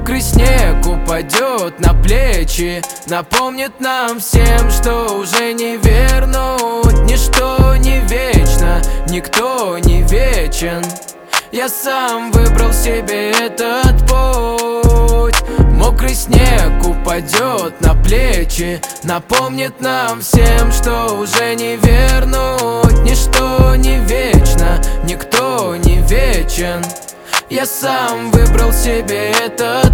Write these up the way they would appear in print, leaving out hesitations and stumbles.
Мокрый снег упадет на плечи, напомнит нам всем, что уже не вернуть. Ничто не вечно, никто не вечен. Я сам выбрал себе этот путь. Мокрый снег упадет на плечи, напомнит нам всем, что уже не вернуть. Ничто не вечно, никто не вечен. Я сам выбрал себе этот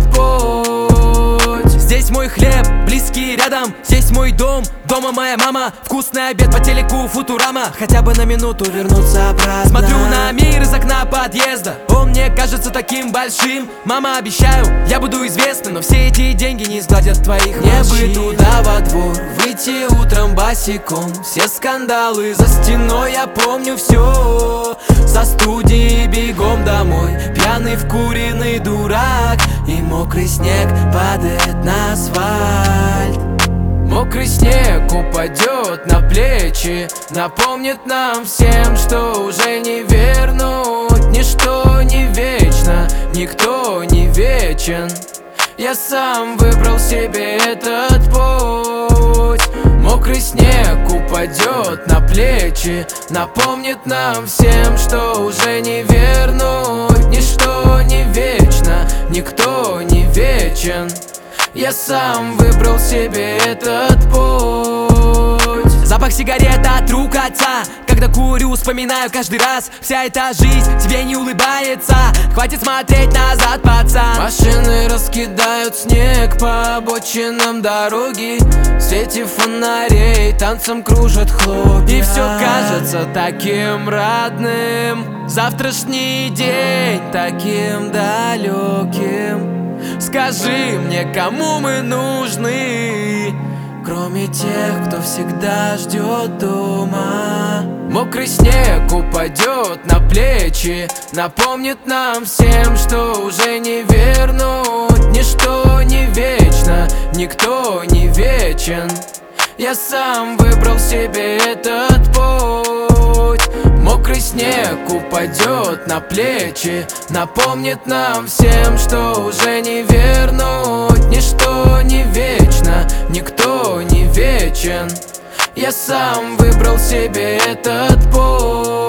путь. Здесь мой хлеб, близкие рядом, здесь мой дом, дома моя мама. Вкусный обед по телеку, Футурама. Хотя бы на минуту вернуться обратно. Смотрю на мир из окна подъезда, он мне кажется таким большим. Мама, обещаю, я буду известным, но все эти деньги не сгладят твоих Мне морщин. бы туда во двор, выйти утром босиком. Все скандалы за стеной, я помню все. Со студии бегом домой, пьяный вкуренный дурак. И мокрый снег падает на асфальт. Мокрый снег упадет на плечи, напомнит нам всем, что уже не вернуть. Ничто не вечно, никто не вечен. Я сам выбрал себе этот путь. Мокрый снег упадет на плечи, напомнит нам всем, что уже не вернуть. Ничто не вечно, никто не вечен. Я сам выбрал себе этот путь. Запах сигарет от рук отца, когда курю, вспоминаю каждый раз. Вся эта жизнь тебе не улыбается, хватит смотреть назад, пацан. Машины раскидают снег по обочинам дороги. В свете фонарей танцем кружат хлопья. И все кажется таким родным, завтрашний день таким далеким. скажи мне, кому мы нужны, кроме тех, кто всегда ждет дома. Мокрый снег упадет на плечи, напомнит нам всем, что уже не вернуть. Ничто не вечно, никто не вечен. Я сам выбрал себе этот путь. Мокрый снег упадет на плечи, напомнит нам всем, что уже не вернуть. Ничто не вечно, никто не вечен. Я сам выбрал себе этот путь.